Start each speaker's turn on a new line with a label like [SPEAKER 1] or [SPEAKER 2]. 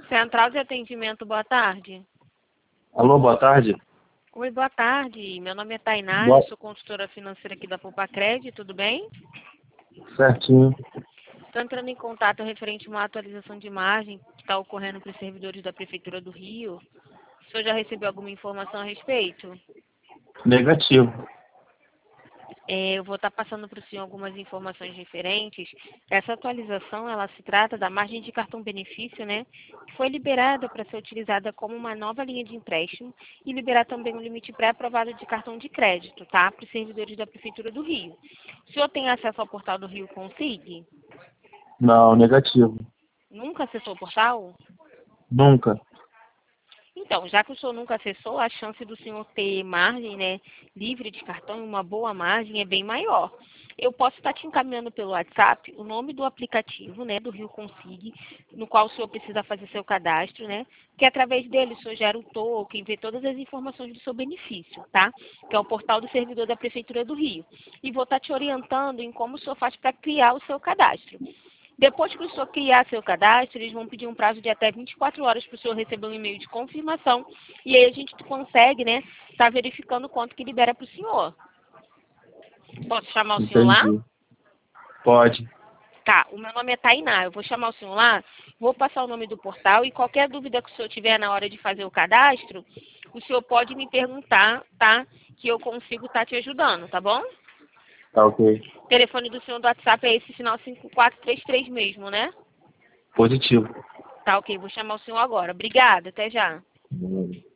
[SPEAKER 1] Central de Atendimento, boa tarde.
[SPEAKER 2] Alô, boa tarde.
[SPEAKER 1] Oi, boa tarde. Meu nome é Tainá,
[SPEAKER 2] Boa...
[SPEAKER 1] eu sou consultora financeira aqui da Poupa-Cred, tudo bem?
[SPEAKER 2] Certinho.
[SPEAKER 1] Estou entrando em contato referente a uma atualização de imagem que está ocorrendo para os servidores da Prefeitura do Rio. O senhor já recebeu alguma informação a respeito?
[SPEAKER 2] Negativo.
[SPEAKER 1] Eu vou estar passando para o senhor algumas informações referentes. Essa atualização, ela se trata da margem de cartão-benefício, né? Que foi liberada para ser utilizada como uma nova linha de empréstimo e liberar também um limite pré-aprovado de cartão de crédito, tá? Para os servidores da Prefeitura do Rio. O senhor tem acesso ao portal do Rio Consig?
[SPEAKER 2] Não, negativo.
[SPEAKER 1] Nunca acessou o portal?
[SPEAKER 2] Nunca.
[SPEAKER 1] Então, já que o senhor nunca acessou, a chance do senhor ter margem, né, livre de cartão, uma boa margem, é bem maior. Eu posso estar te encaminhando pelo WhatsApp o nome do aplicativo, né, do Rio Consig, no qual o senhor precisa fazer seu cadastro, né, que através dele o senhor gera o token, vê todas as informações do seu benefício, tá? Que é o portal do servidor da Prefeitura do Rio. E vou estar te orientando em como o senhor faz para criar o seu cadastro. Depois que o senhor criar seu cadastro, eles vão pedir um prazo de até 24 horas para o senhor receber um e-mail de confirmação. E aí a gente consegue, né, estar verificando quanto que libera para o senhor. Posso chamar o senhor lá?
[SPEAKER 2] Entendi. Pode.
[SPEAKER 1] Tá, o meu nome é Tainá. Eu vou chamar o senhor lá, vou passar o nome do portal e qualquer dúvida que o senhor tiver na hora de fazer o cadastro, o senhor pode me perguntar, tá? Que eu consigo estar te ajudando, tá bom?
[SPEAKER 2] Tá ok.
[SPEAKER 1] O telefone do senhor do WhatsApp é esse final 5433 mesmo, né?
[SPEAKER 2] Positivo.
[SPEAKER 1] Tá ok, vou chamar o senhor agora. Obrigada, até já.